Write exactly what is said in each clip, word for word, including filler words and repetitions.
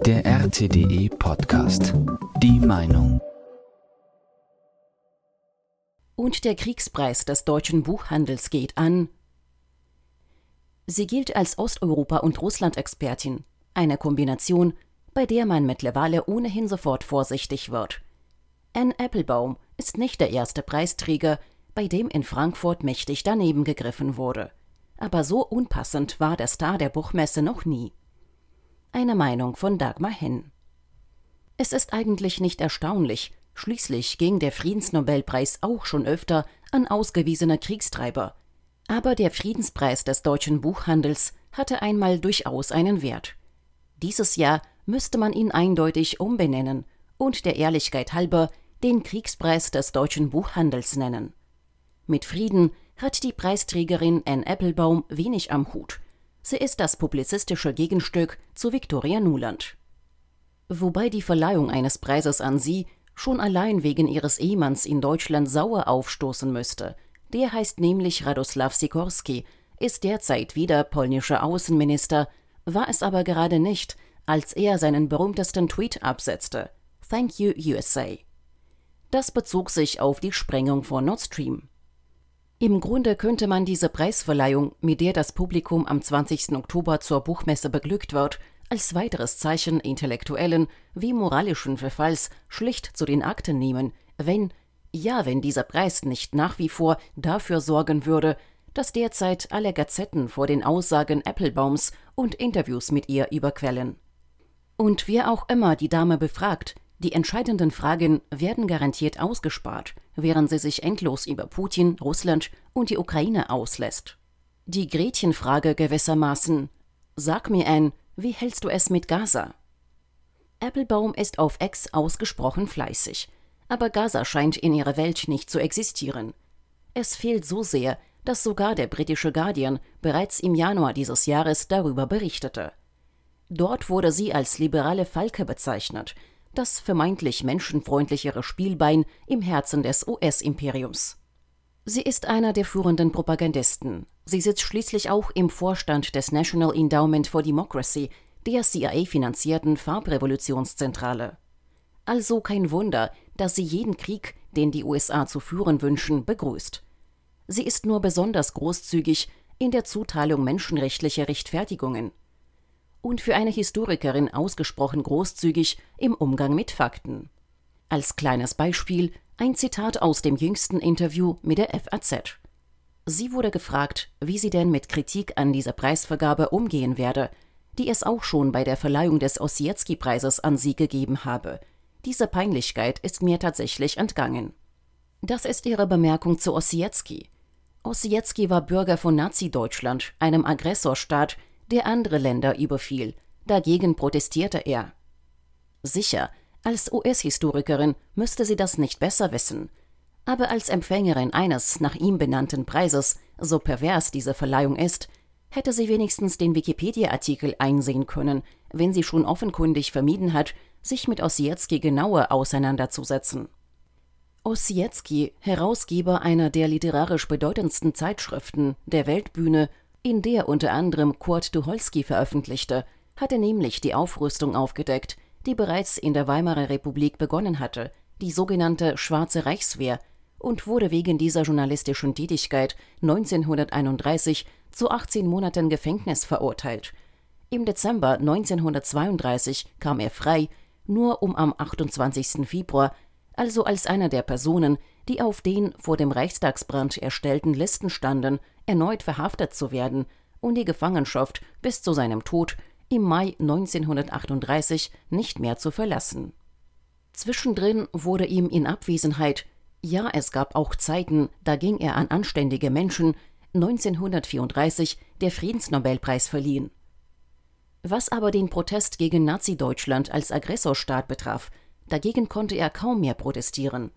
Der R T D E Podcast. Die Meinung. Und der Kriegspreis des deutschen Buchhandels geht an. Sie gilt als Osteuropa- und Russland-Expertin, eine Kombination, bei der man mittlerweile ohnehin sofort vorsichtig wird. Anne Applebaum ist nicht der erste Preisträger, bei dem in Frankfurt mächtig daneben gegriffen wurde. Aber so unpassend war der Star der Buchmesse noch nie. Eine Meinung von Dagmar Henn. Es ist eigentlich nicht erstaunlich, schließlich ging der Friedensnobelpreis auch schon öfter an ausgewiesene Kriegstreiber. Aber der Friedenspreis des deutschen Buchhandels hatte einmal durchaus einen Wert. Dieses Jahr müsste man ihn eindeutig umbenennen und der Ehrlichkeit halber den Kriegspreis des deutschen Buchhandels nennen. Mit Frieden hat die Preisträgerin Anne Applebaum wenig am Hut. Sie ist das publizistische Gegenstück zu Viktoria Nuland. Wobei die Verleihung eines Preises an sie schon allein wegen ihres Ehemanns in Deutschland sauer aufstoßen müsste. Der heißt nämlich Radosław Sikorski, ist derzeit wieder polnischer Außenminister, war es aber gerade nicht, als er seinen berühmtesten Tweet absetzte: Thank you, U S A. Das bezog sich auf die Sprengung von Nord Stream. Im Grunde könnte man diese Preisverleihung, mit der das Publikum am zwanzigsten Oktober zur Buchmesse beglückt wird, als weiteres Zeichen intellektuellen wie moralischen Verfalls schlicht zu den Akten nehmen, wenn, ja, wenn dieser Preis nicht nach wie vor dafür sorgen würde, dass derzeit alle Gazetten vor den Aussagen Applebaums und Interviews mit ihr überquellen. Und wer auch immer die Dame befragt, die entscheidenden Fragen werden garantiert ausgespart, während sie sich endlos über Putin, Russland und die Ukraine auslässt. Die Gretchenfrage gewissermaßen: Sag mir, Anne, wie hältst du es mit Gaza? Applebaum ist auf X ausgesprochen fleißig, aber Gaza scheint in ihrer Welt nicht zu existieren. Es fehlt so sehr, dass sogar der britische Guardian bereits im Januar dieses Jahres darüber berichtete. Dort wurde sie als liberale Falke bezeichnet, das vermeintlich menschenfreundlichere Spielbein im Herzen des U S-Imperiums. Sie ist einer der führenden Propagandisten. Sie sitzt schließlich auch im Vorstand des National Endowment for Democracy, der C I A-finanzierten Farbrevolutionszentrale. Also kein Wunder, dass sie jeden Krieg, den die U S A zu führen wünschen, begrüßt. Sie ist nur besonders großzügig in der Zuteilung menschenrechtlicher Rechtfertigungen. Und für eine Historikerin ausgesprochen großzügig im Umgang mit Fakten. Als kleines Beispiel ein Zitat aus dem jüngsten Interview mit der F A Z. Sie wurde gefragt, wie sie denn mit Kritik an dieser Preisvergabe umgehen werde, die es auch schon bei der Verleihung des Ossietzky-Preises an sie gegeben habe. Diese Peinlichkeit ist mir tatsächlich entgangen. Das ist ihre Bemerkung zu Ossietzky. Ossietzky war Bürger von Nazi-Deutschland, einem Aggressorstaat, der andere Länder überfiel. Dagegen protestierte er. Sicher, als U S-Historikerin müsste sie das nicht besser wissen. Aber als Empfängerin eines nach ihm benannten Preises, so pervers diese Verleihung ist, hätte sie wenigstens den Wikipedia-Artikel einsehen können, wenn sie schon offenkundig vermieden hat, sich mit Ossietzky genauer auseinanderzusetzen. Ossietzky, Herausgeber einer der literarisch bedeutendsten Zeitschriften, der Weltbühne, in der unter anderem Kurt Tucholsky veröffentlichte, hatte nämlich die Aufrüstung aufgedeckt, die bereits in der Weimarer Republik begonnen hatte, die sogenannte Schwarze Reichswehr, und wurde wegen dieser journalistischen Tätigkeit neunzehnhunderteinunddreißig zu achtzehn Monaten Gefängnis verurteilt. Im Dezember neunzehnhundertzweiunddreißig kam er frei, nur um am achtundzwanzigsten Februar, also als einer der Personen, die auf den vor dem Reichstagsbrand erstellten Listen standen, erneut verhaftet zu werden und die Gefangenschaft bis zu seinem Tod im Mai neunzehnhundertachtunddreißig nicht mehr zu verlassen. Zwischendrin wurde ihm in Abwesenheit, ja, es gab auch Zeiten, da ging er an anständige Menschen, neunzehnhundertvierunddreißig der Friedensnobelpreis verliehen. Was aber den Protest gegen Nazi-Deutschland als Aggressorstaat betraf, dagegen konnte er kaum mehr protestieren.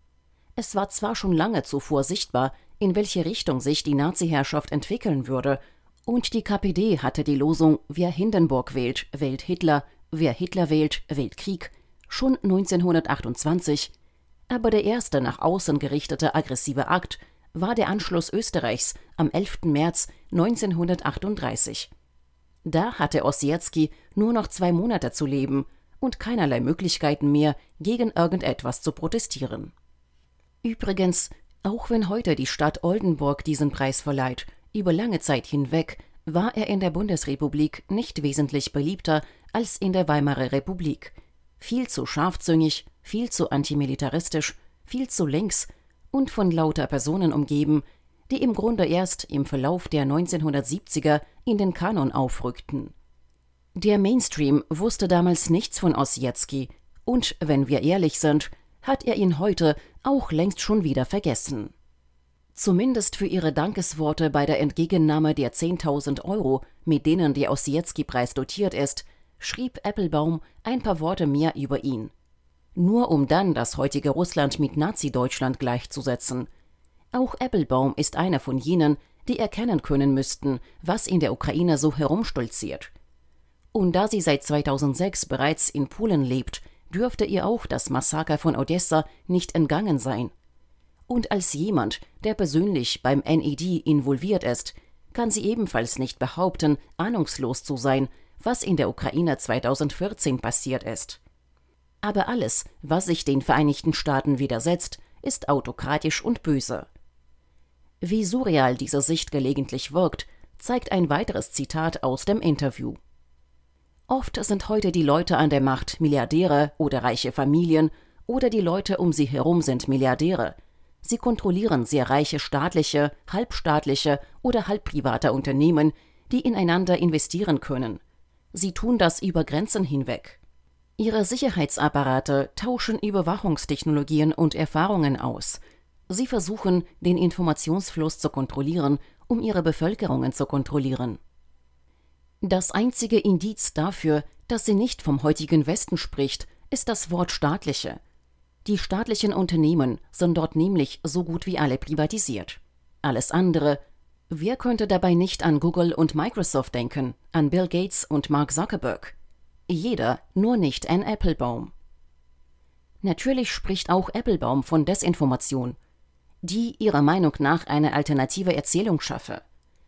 Es war zwar schon lange zuvor sichtbar, in welche Richtung sich die Nazi-Herrschaft entwickeln würde, und die K P D hatte die Losung „Wer Hindenburg wählt, wählt Hitler, wer Hitler wählt, wählt Krieg“ schon neunzehnhundertachtundzwanzig, aber der erste nach außen gerichtete aggressive Akt war der Anschluss Österreichs am elften März neunzehnhundertachtunddreißig. Da hatte Ossietzky nur noch zwei Monate zu leben und keinerlei Möglichkeiten mehr, gegen irgendetwas zu protestieren. Übrigens, auch wenn heute die Stadt Oldenburg diesen Preis verleiht, über lange Zeit hinweg war er in der Bundesrepublik nicht wesentlich beliebter als in der Weimarer Republik. Viel zu scharfzüngig, viel zu antimilitaristisch, viel zu links und von lauter Personen umgeben, die im Grunde erst im Verlauf der neunzehnhundertsiebziger in den Kanon aufrückten. Der Mainstream wusste damals nichts von Ossietzky und, wenn wir ehrlich sind, hat er ihn heute auch längst schon wieder vergessen. Zumindest für ihre Dankesworte bei der Entgegennahme der zehntausend Euro, mit denen der Ossietzky-Preis dotiert ist, schrieb Appelbaum ein paar Worte mehr über ihn. Nur um dann das heutige Russland mit Nazi-Deutschland gleichzusetzen. Auch Appelbaum ist einer von jenen, die erkennen können müssten, was in der Ukraine so herumstolziert. Und da sie seit zweitausendsechs bereits in Polen lebt, dürfte ihr auch das Massaker von Odessa nicht entgangen sein. Und als jemand, der persönlich beim N E D involviert ist, kann sie ebenfalls nicht behaupten, ahnungslos zu sein, was in der Ukraine zweitausendvierzehn passiert ist. Aber alles, was sich den Vereinigten Staaten widersetzt, ist autokratisch und böse. Wie surreal diese Sicht gelegentlich wirkt, zeigt ein weiteres Zitat aus dem Interview. Oft sind heute die Leute an der Macht Milliardäre oder reiche Familien oder die Leute um sie herum sind Milliardäre. Sie kontrollieren sehr reiche staatliche, halbstaatliche oder halbprivate Unternehmen, die ineinander investieren können. Sie tun das über Grenzen hinweg. Ihre Sicherheitsapparate tauschen Überwachungstechnologien und Erfahrungen aus. Sie versuchen, den Informationsfluss zu kontrollieren, um ihre Bevölkerungen zu kontrollieren. Das einzige Indiz dafür, dass sie nicht vom heutigen Westen spricht, ist das Wort staatliche. Die staatlichen Unternehmen sind dort nämlich so gut wie alle privatisiert. Alles andere, wer könnte dabei nicht an Google und Microsoft denken, an Bill Gates und Mark Zuckerberg? Jeder, nur nicht an Appelbaum. Natürlich spricht auch Appelbaum von Desinformation, die ihrer Meinung nach eine alternative Erzählung schaffe.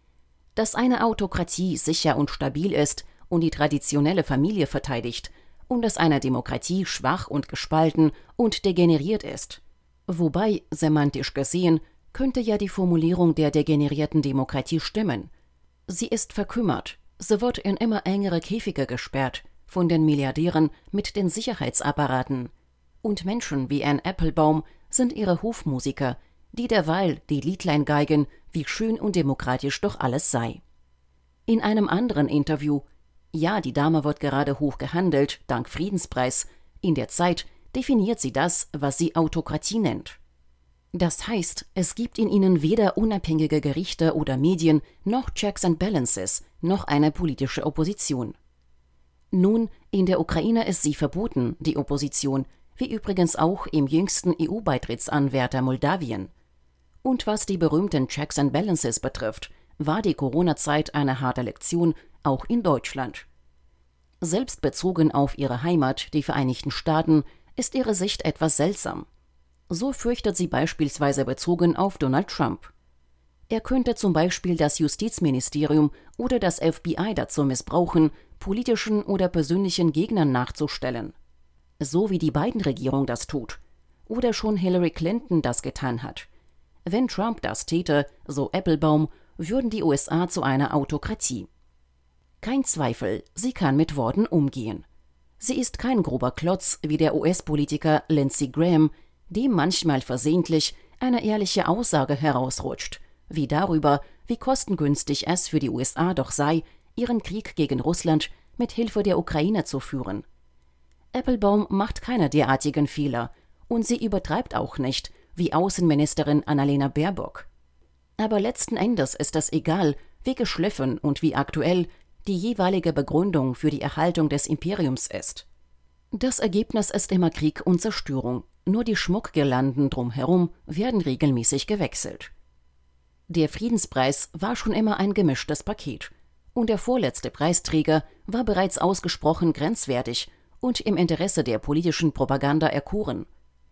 Dass eine Autokratie sicher und stabil ist und die traditionelle Familie verteidigt und dass eine Demokratie schwach und gespalten und degeneriert ist. Wobei, semantisch gesehen, könnte ja die Formulierung der degenerierten Demokratie stimmen. Sie ist verkümmert, sie wird in immer engere Käfige gesperrt, von den Milliardären mit den Sicherheitsapparaten. Und Menschen wie Ann Applebaum sind ihre Hofmusiker, die derweil die Liedlein geigen, wie schön und demokratisch doch alles sei. In einem anderen Interview, ja, die Dame wird gerade hoch gehandelt, dank Friedenspreis, in der Zeit definiert sie das, was sie Autokratie nennt. Das heißt, es gibt in ihnen weder unabhängige Gerichte oder Medien, noch Checks and Balances, noch eine politische Opposition. Nun, in der Ukraine ist sie verboten, die Opposition, wie übrigens auch im jüngsten E U-Beitrittsanwärter Moldawien. Und was die berühmten Checks and Balances betrifft, war die Corona-Zeit eine harte Lektion, auch in Deutschland. Selbst bezogen auf ihre Heimat, die Vereinigten Staaten, ist ihre Sicht etwas seltsam. So fürchtet sie beispielsweise bezogen auf Donald Trump. Er könnte zum Beispiel das Justizministerium oder das F B I dazu missbrauchen, politischen oder persönlichen Gegnern nachzustellen. So wie die Biden-Regierung das tut. Oder schon Hillary Clinton das getan hat. Wenn Trump das täte, so Applebaum, würden die U S A zu einer Autokratie. Kein Zweifel, sie kann mit Worten umgehen. Sie ist kein grober Klotz wie der U S-Politiker Lindsey Graham, dem manchmal versehentlich eine ehrliche Aussage herausrutscht, wie darüber, wie kostengünstig es für die U S A doch sei, ihren Krieg gegen Russland mit Hilfe der Ukraine zu führen. Applebaum macht keine derartigen Fehler und sie übertreibt auch nicht, wie Außenministerin Annalena Baerbock. Aber letzten Endes ist es egal, wie geschliffen und wie aktuell die jeweilige Begründung für die Erhaltung des Imperiums ist. Das Ergebnis ist immer Krieg und Zerstörung, nur die Schmuckgirlanden drumherum werden regelmäßig gewechselt. Der Friedenspreis war schon immer ein gemischtes Paket und der vorletzte Preisträger war bereits ausgesprochen grenzwertig und im Interesse der politischen Propaganda erkoren.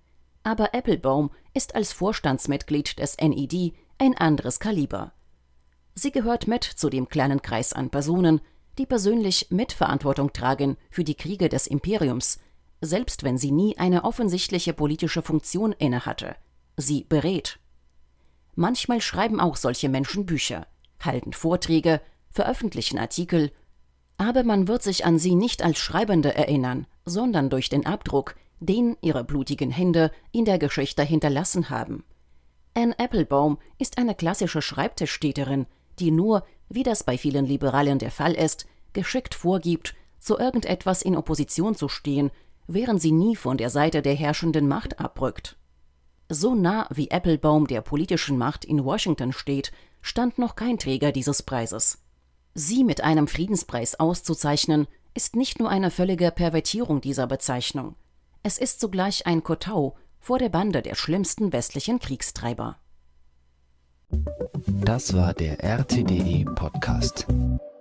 Aber Applebaum ist als Vorstandsmitglied des N E D ein anderes Kaliber. Sie gehört mit zu dem kleinen Kreis an Personen, die persönlich Mitverantwortung tragen für die Kriege des Imperiums, selbst wenn sie nie eine offensichtliche politische Funktion innehatte. Sie berät. Manchmal schreiben auch solche Menschen Bücher, halten Vorträge, veröffentlichen Artikel, aber man wird sich an sie nicht als Schreibende erinnern, sondern durch den Abdruck, den ihre blutigen Hände in der Geschichte hinterlassen haben. Anne Applebaum ist eine klassische Schreibtischtäterin, die nur, wie das bei vielen Liberalen der Fall ist, geschickt vorgibt, zu irgendetwas in Opposition zu stehen, während sie nie von der Seite der herrschenden Macht abrückt. So nah wie Applebaum der politischen Macht in Washington steht, stand noch kein Träger dieses Preises. Sie mit einem Friedenspreis auszuzeichnen, ist nicht nur eine völlige Pervertierung dieser Bezeichnung. Es ist zugleich ein Kotau vor der Bande der schlimmsten westlichen Kriegstreiber. Das war der R T D E Podcast.